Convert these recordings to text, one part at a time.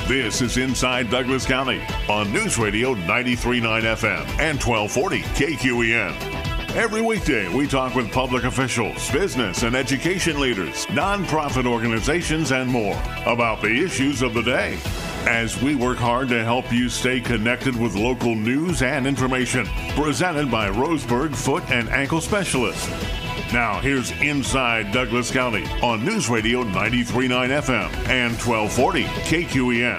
This is Inside Douglas County on News Radio 93.9 FM and 1240 KQEN. Every weekday, we talk with public officials, business and education leaders, nonprofit organizations, and more about the issues of the day as we work hard to help you stay connected with local news and information. Presented by Roseburg Foot and Ankle Specialist. Now, here's Inside Douglas County on News Radio 93.9 FM and 1240 KQEN.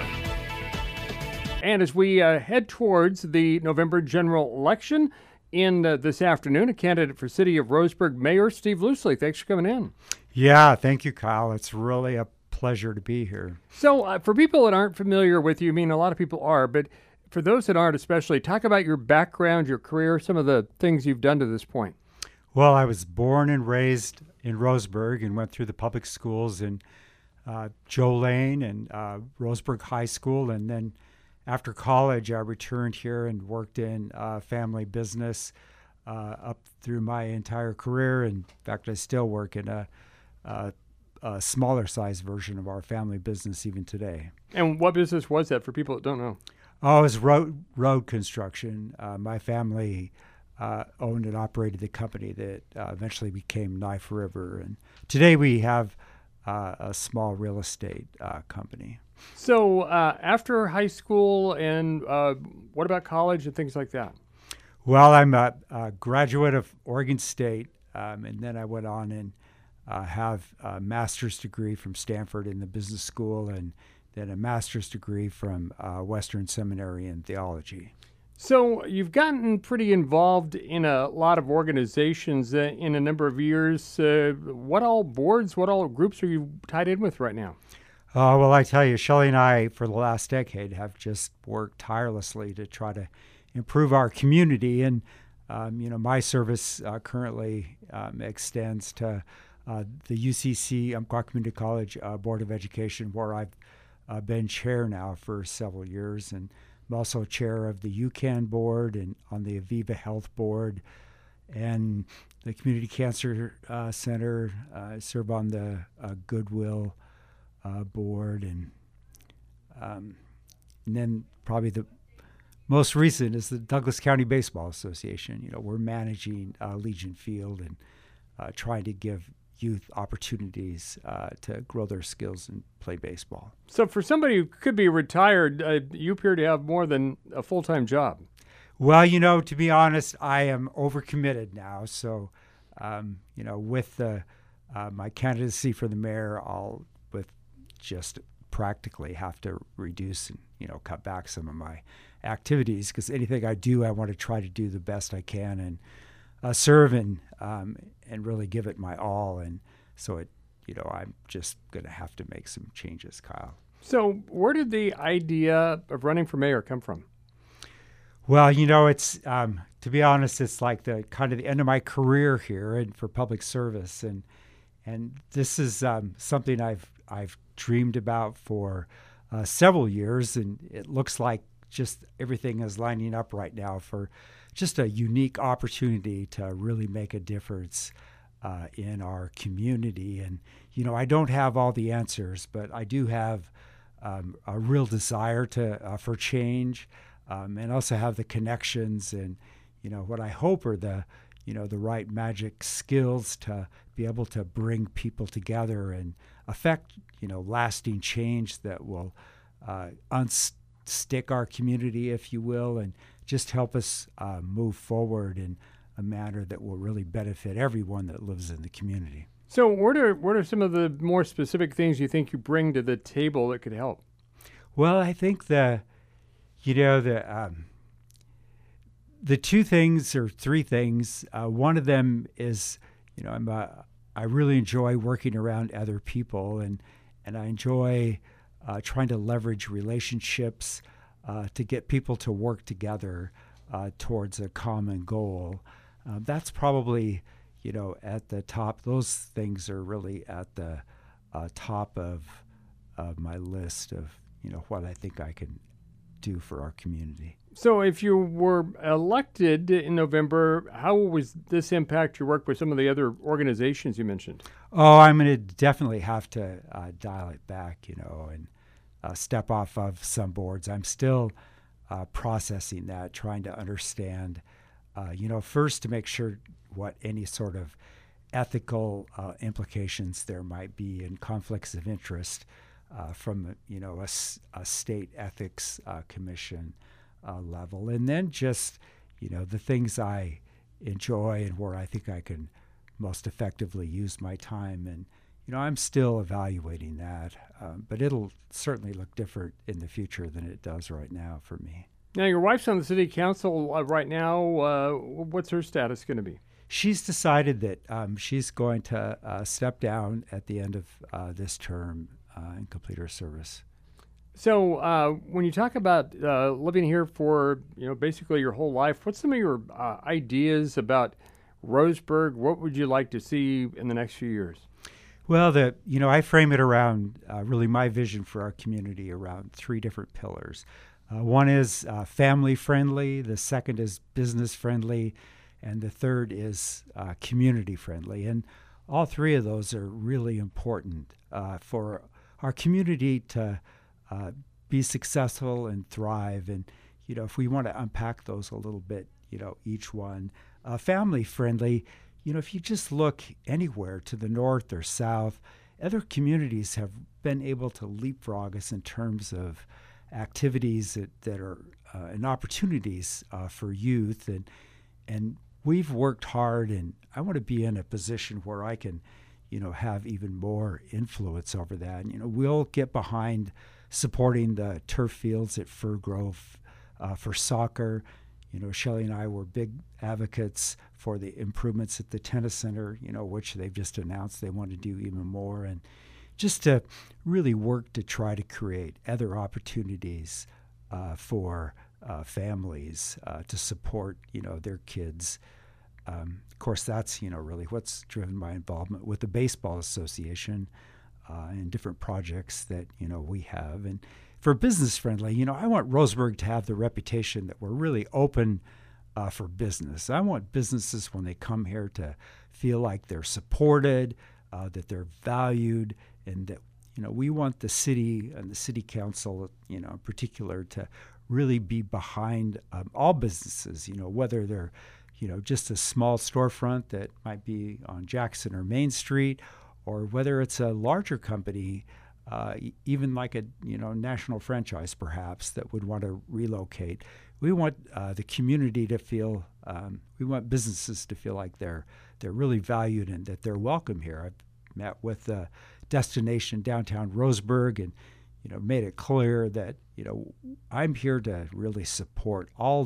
And as we head towards the November general election in this afternoon, a candidate for City of Roseburg, Mayor Steve Loosley. Thanks for coming in. Yeah, thank you, Kyle. It's really a pleasure to be here. So for people that aren't familiar with you, I mean, a lot of people are, but for those that aren't especially, talk about your background, your career, some of the things you've done to this point. Well, I was born and raised in Roseburg and went through the public schools in Joe Lane and Roseburg High School. And then after college, I returned here and worked in family business up through my entire career. In fact, I still work in a smaller size version of our family business even today. And what business was that for people that don't know? Oh, it was road construction. My family owned and operated the company that eventually became Knife River. And today we have a small real estate company. So after high school and what about college and things like that? Well, I'm a graduate of Oregon State, and then I went on and have a master's degree from Stanford in the business school, and then a master's degree from Western Seminary in theology. So you've gotten pretty involved in a lot of organizations in a number of years. What all boards, what all groups are you tied in with right now? Well, I tell you, Shelley and I, for the last decade, have just worked tirelessly to try to improve our community. And, my service currently extends to the UCC, Umpqua Community College Board of Education, where I've been chair now for several years. And I'm also chair of the UCAN board and on the Aviva Health board and the Community Cancer Center. I serve on the Goodwill board, and then probably the most recent is the Douglas County Baseball Association. We're managing Legion Field and trying to give youth opportunities to grow their skills and play baseball. So for somebody who could be retired, you appear to have more than a full-time job. Well, to be honest, I am overcommitted now. So, with my candidacy for the mayor, I'll just practically have to reduce and, cut back some of my activities, because anything I do, I want to try to do the best I can and serve and really give it my all. And so I'm just going to have to make some changes, Kyle. So where did the idea of running for mayor come from? Well, it's to be honest, it's like the kind of the end of my career here and for public service, and this is something I've dreamed about for several years, and it looks like just everything is lining up right now for just a unique opportunity to really make a difference in our community. And, I don't have all the answers, but I do have a real desire for change, and also have the connections and, what I hope are the right magic skills to be able to bring people together and affect, lasting change that will unstick our community, if you will, and just help us move forward in a manner that will really benefit everyone that lives in the community. So what are some of the more specific things you think you bring to the table that could help? Well, I think the two things or three things. One of them is, I really enjoy working around other people, and I enjoy trying to leverage relationships to get people to work together towards a common goal. That's probably, at the top. Those things are really at the top of my list of, what I think I can do for our community. So if you were elected in November, how would this impact your work with some of the other organizations you mentioned? Oh, I'm going to definitely have to dial it back, and step off of some boards. I'm still processing that, trying to understand, first to make sure what any sort of ethical implications there might be and conflicts of interest from a state ethics commission level, and then just the things I enjoy and where I think I can most effectively use my time. And I'm still evaluating that, but it'll certainly look different in the future than it does right now for me. Now, your wife's on the city council right now. What's her status going to be? She's decided that she's going to step down at the end of this term and complete her service. So when you talk about living here for basically your whole life, what's some of your ideas about Roseburg? What would you like to see in the next few years? Well, I frame it around really my vision for our community around three different pillars. One is family friendly, the second is business friendly, and the third is community friendly. And all three of those are really important for our community to be successful and thrive. And, if we want to unpack those a little bit, each one. Family friendly, if you just look anywhere to the north or south, other communities have been able to leapfrog us in terms of activities that are and opportunities for youth. And we've worked hard, and I want to be in a position where I can, have even more influence over that. And, we'll get behind supporting the turf fields at Fir Grove for soccer. Shelley and I were big advocates for the improvements at the tennis center, which they've just announced they want to do even more. And just to really work to try to create other opportunities for families to support, their kids. Of course, that's, really what's driven my involvement with the Baseball Association and different projects that, we have. And for business friendly, I want Roseburg to have the reputation that we're really open for business. I want businesses, when they come here, to feel like they're supported, that they're valued, and that, we want the city and the city council, in particular, to really be behind all businesses, whether they're, just a small storefront that might be on Jackson or Main Street, or whether it's a larger company, even like a national franchise perhaps that would want to relocate. We want the community to feel, we want businesses to feel like they're really valued and that they're welcome here. I've met with the destination downtown Roseburg and made it clear that I'm here to really support all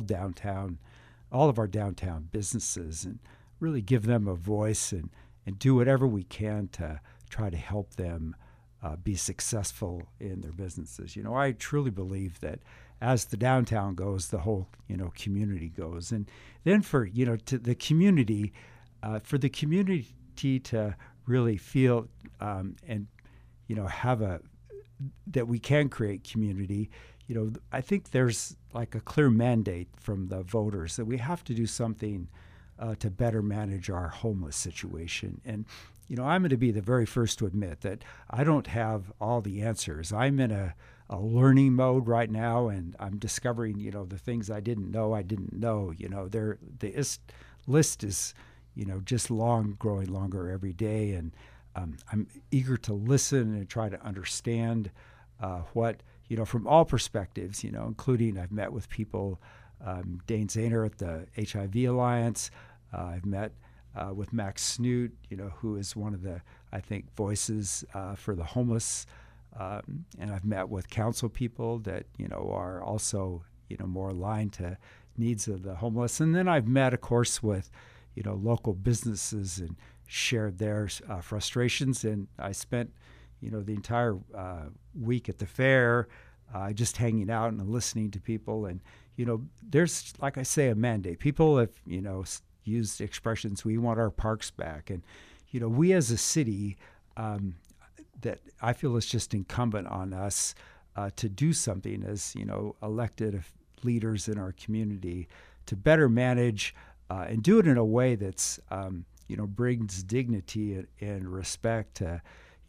of our downtown businesses and really give them a voice and do whatever we can to try to help them be successful in their businesses. I truly believe that as the downtown goes, the whole, community goes. And then for, to the community, for the community to really feel and, have that we can create community, I think there's like a clear mandate from the voters that we have to do something to better manage our homeless situation. And, I'm going to be the very first to admit that I don't have all the answers. I'm in a learning mode right now, and I'm discovering, the things I didn't know. The list is, just growing longer every day. And I'm eager to listen and try to understand what, from all perspectives, including I've met with people, Dane Zahner at the HIV Alliance. I've met with Max Snoot, who is one of the, I think, voices for the homeless. And I've met with council people that, are also, more aligned to needs of the homeless. And then I've met, of course, with, local businesses and shared their frustrations. And I spent, the entire week at the fair just hanging out and listening to people. And, there's, like I say, a mandate. People have, used expressions, we want our parks back. And, we as a city, that I feel is just incumbent on us to do something as, elected leaders in our community to better manage and do it in a way that's, brings dignity and respect to,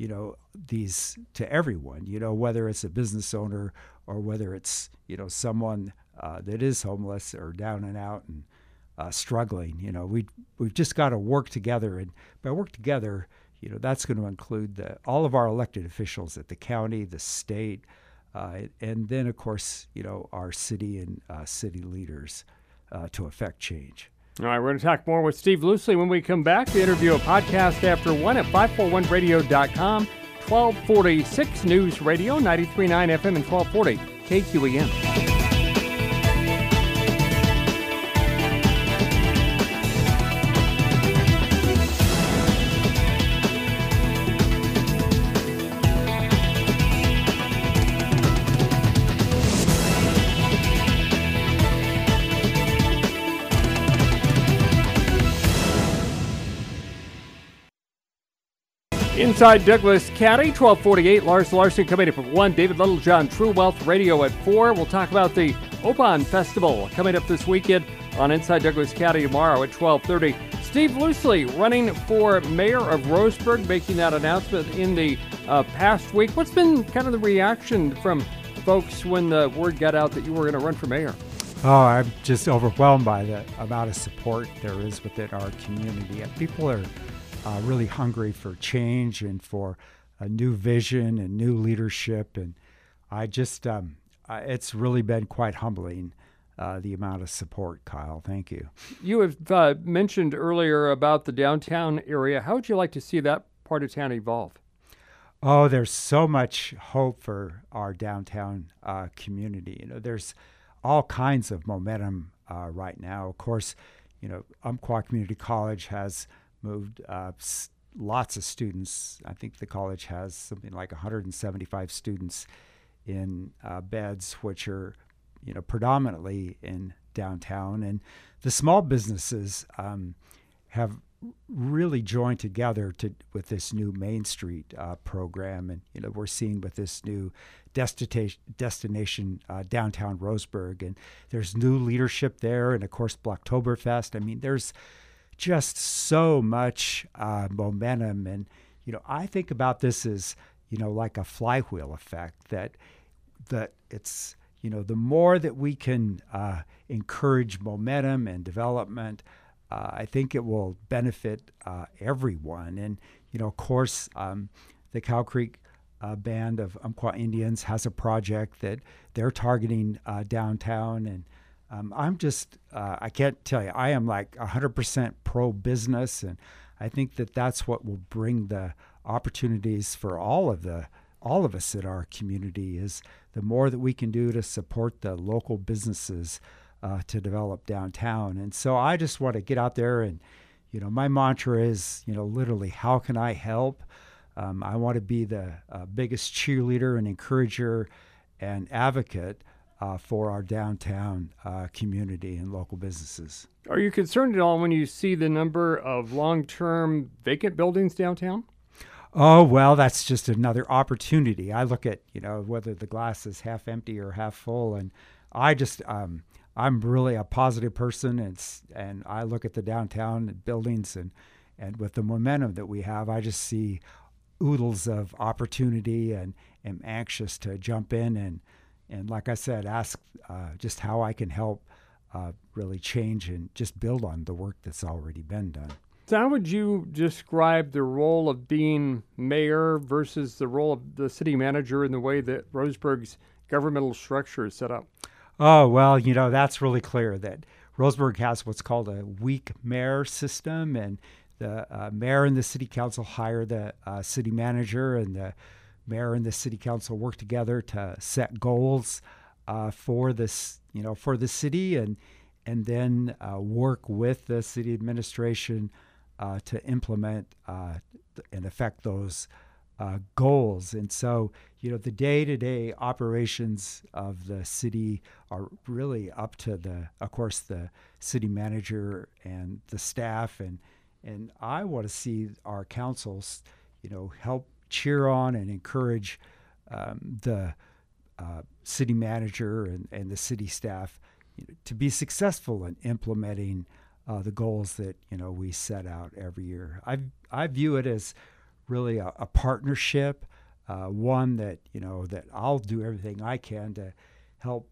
these to everyone, whether it's a business owner or whether it's, someone that is homeless or down and out and struggling. We've just got to work together. And by work together, that's going to include all of our elected officials at the county, the state, and then, of course, our city and city leaders to affect change. All right, we're going to talk more with Steve Loosley when we come back. The interview, a podcast after 1 at 541radio.com, 1246 News Radio, 93.9 FM and 1240 KQEN. Inside Douglas County, 1248. Lars Larson coming up at 1. David Littlejohn, True Wealth Radio at 4. We'll talk about the Oban Festival coming up this weekend on Inside Douglas County tomorrow at 12:30. Steve Loosley running for mayor of Roseburg, making that announcement in the past week. What's been kind of the reaction from folks when the word got out that you were going to run for mayor? Oh, I'm just overwhelmed by the amount of support there is within our community. And people are really hungry for change and for a new vision and new leadership. And I just, it's really been quite humbling, the amount of support, Kyle. Thank you. You have mentioned earlier about the downtown area. How would you like to see that part of town evolve? Oh, there's so much hope for our downtown community. There's all kinds of momentum right now. Of course, Umpqua Community College has moved lots of students. I think the college has something like 175 students in beds, which are, predominantly in downtown. And the small businesses have really joined together with this new Main Street program. And, we're seeing with this new destination downtown Roseburg. And there's new leadership there. And, of course, Blocktoberfest. I mean, there's just so much momentum. And, I think about this as, like a flywheel effect, that it's, the more that we can encourage momentum and development, I think it will benefit everyone. And, of course, the Cow Creek Band of Umpqua Indians has a project that they're targeting downtown. And I'm just, I can't tell you, I am like 100% pro-business, and I think that that's what will bring the opportunities for all of us in our community, is the more that we can do to support the local businesses to develop downtown. And so I just want to get out there and, my mantra is, literally, how can I help? I want to be the biggest cheerleader and encourager and advocate for our downtown community and local businesses. Are you concerned at all when you see the number of long-term vacant buildings downtown? Oh, well, that's just another opportunity. I look at, whether the glass is half empty or half full, and I just, I'm really a positive person, and I look at the downtown buildings, and with the momentum that we have, I just see oodles of opportunity and am anxious to jump in and like I said, ask just how I can help really change and just build on the work that's already been done. So how would you describe the role of being mayor versus the role of the city manager in the way that Roseburg's governmental structure is set up? Oh, well, that's really clear that Roseburg has what's called a weak mayor system, and the mayor and the city council hire the city manager, and the mayor and the city council work together to set goals for this, for the city, and then work with the city administration to implement and affect those goals. And so, the day-to-day operations of the city are really up to of course, the city manager and the staff, and I want to see our councils, help cheer on and encourage the city manager and the city staff to be successful in implementing the goals that we set out every year. I view it as really a partnership, one that, that I'll do everything I can to help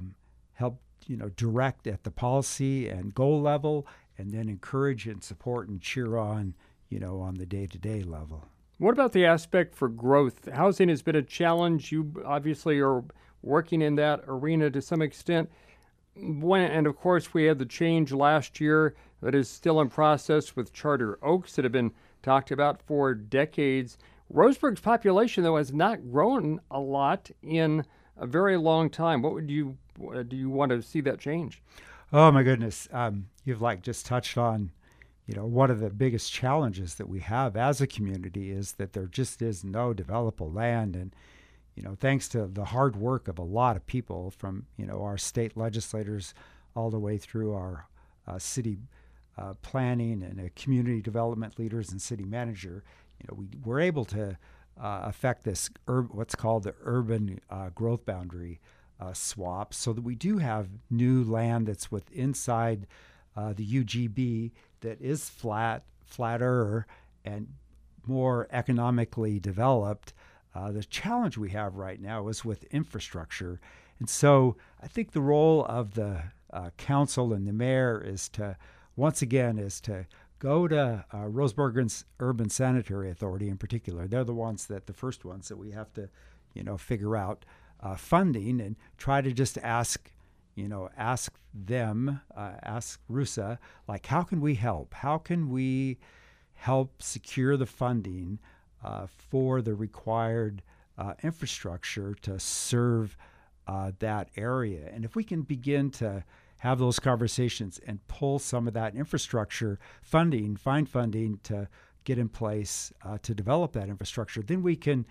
direct at the policy and goal level, and then encourage and support and cheer on, on the day-to-day level. What about the aspect for growth? Housing has been a challenge. You obviously are working in that arena to some extent. And of course, we had the change last year that is still in process with Charter Oaks that have been talked about for decades. Roseburg's population, though, has not grown a lot in a very long time. What do you want to see that change? Oh my goodness, you've just touched on, one of the biggest challenges that we have as a community is that there just is no developable land, and thanks to the hard work of a lot of people from our state legislators all the way through our city planning and community development leaders and city manager, we were able to affect this what's called the urban growth boundary swap, so that we do have new land that's inside the UGB that is flatter and more economically developed. The challenge we have right now is with infrastructure. And so I think the role of the council and the mayor is to go to Roseburg Urban Sanitary Authority in particular. They're the first ones that we have to, figure out funding, and try to just ask RUSA, how can we help? How can we help secure the funding for the required infrastructure to serve that area? And if we can begin to have those conversations and pull some of that infrastructure funding, find funding to get in place to develop that infrastructure, then we can,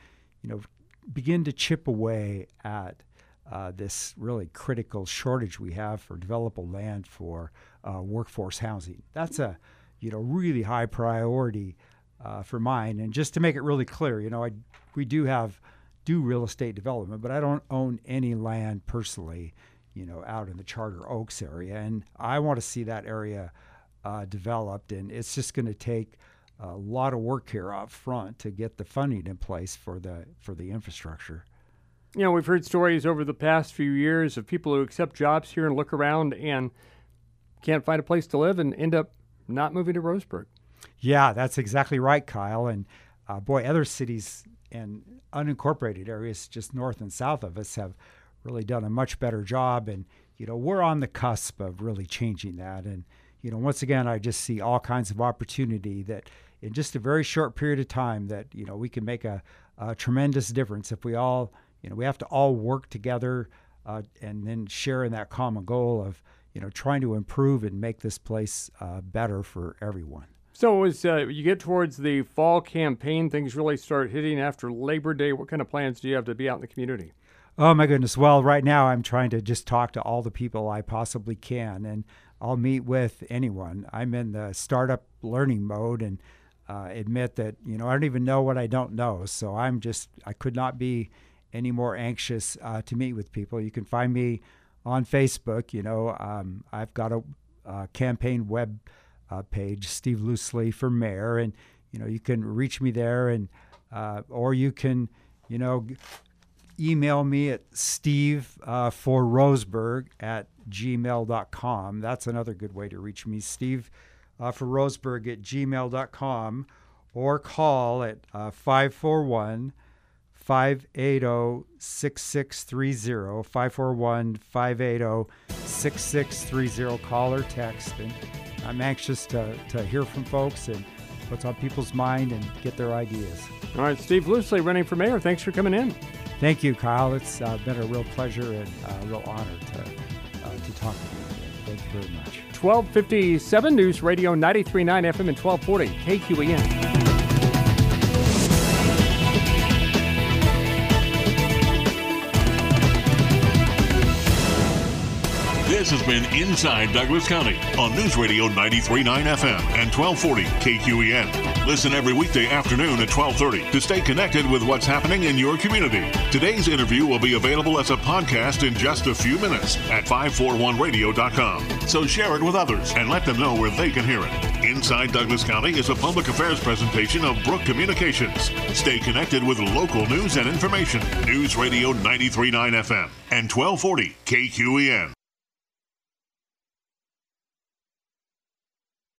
begin to chip away at this really critical shortage we have for developable land for workforce housing. That's a, really high priority for mine. And just to make it really clear, we do real estate development, but I don't own any land personally, out in the Charter Oaks area. And I want to see that area developed, and it's just going to take a lot of work here up front to get the funding in place for the infrastructure. We've heard stories over the past few years of people who accept jobs here and look around and can't find a place to live and end up not moving to Roseburg. Yeah, that's exactly right, Kyle. And other cities and unincorporated areas just north and south of us have really done a much better job. And, we're on the cusp of really changing that. And, once again, I just see all kinds of opportunity that in just a very short period of time that, we can make a tremendous difference if we all, we have to all work together and then share in that common goal of, trying to improve and make this place better for everyone. So as you get towards the fall campaign, things really start hitting after Labor Day. What kind of plans do you have to be out in the community? Oh, my goodness. Well, right now I'm trying to just talk to all the people I possibly can, and I'll meet with anyone. I'm in the startup learning mode and admit that, I don't even know what I don't know. So I could not be any more anxious to meet with people. You can find me on Facebook. I've got a campaign web page, Steve Loosely for Mayor, and you can reach me there, and or you can email me at steve.forroseburg@gmail.com. That's another good way to reach me, steve.forroseburg@gmail.com, or call at 541-580-6630, 541-580-6630. Call or text. And I'm anxious to hear from folks and what's on people's mind and get their ideas. All right, Steve Loosely, running for mayor. Thanks for coming in. Thank you, Kyle. It's been a real pleasure and a real honor to talk with you today. Thank you very much. 1257 News Radio 93.9 FM and 1240 KQEN. This has been Inside Douglas County on News Radio 93.9 FM and 1240 KQEN. Listen every weekday afternoon at 12:30 to stay connected with what's happening in your community. Today's interview will be available as a podcast in just a few minutes at 541radio.com. So share it with others and let them know where they can hear it. Inside Douglas County is a public affairs presentation of Brook Communications. Stay connected with local news and information. News Radio 93.9 FM and 1240 KQEN.